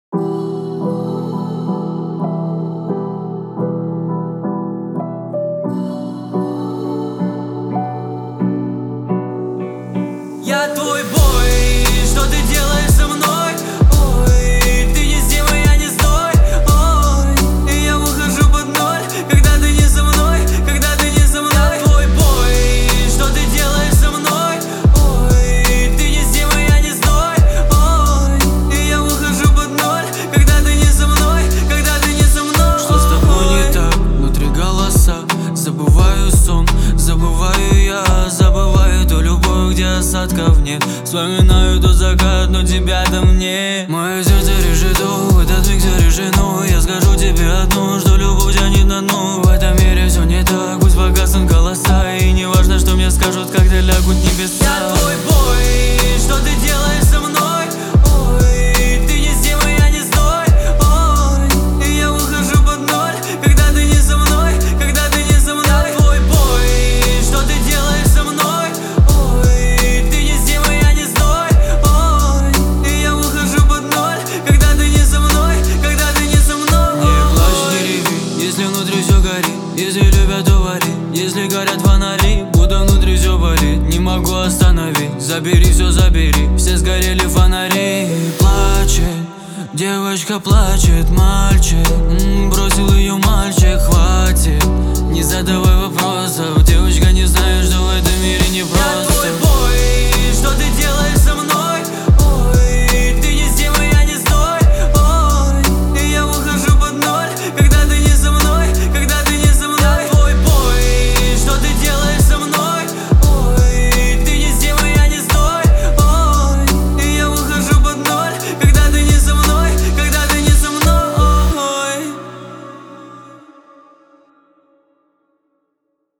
Я твой бой, что ты делаешь со мной? Ой, ты не зимой, я не стой. Ой, и я выхожу под ноль, когда ты не со мной, когда ты не со мной. Я твой бой, что ты делаешь со мной? Ой, ты не зимой, я не стой. Ой, и я выхожу под ноль, когда ты не со мной, когда ты не со мной. Что с тобой не так? Внутри голоса. Забываю сон, забываю я, забываю ту любовь, где осадков нет. Вспоминаю тот закат, но тебя там нет. Мое сердце решит, в этот миг все решено. Я скажу тебе одно, что любовь тянет на дно. В этом мире все не так, пусть погаснут голоса. И не важно, что мне скажут, когда лягут небеса. Я твой бой, что ты делаешь со мной? Ой, ты не зимой, я не стой. Ой, и я выхожу под ноль, когда ты не со мной, когда ты не со мной. Я твой бой, что ты делаешь со мной? Ой, ты не зимой, я не стой. Ой, и я выхожу под ноль, когда ты не со мной, когда ты не со мной. Не плачь, не реви, если внутри все горит. Если любят, то вали, если горят фонари, будто внутри все болит. Не могу остановить, забери все, забери. Все сгорели фонари. Плачет, девочка плачет, мальчик бросил ее мальчик, хватит. Не задавай вопросов, девочка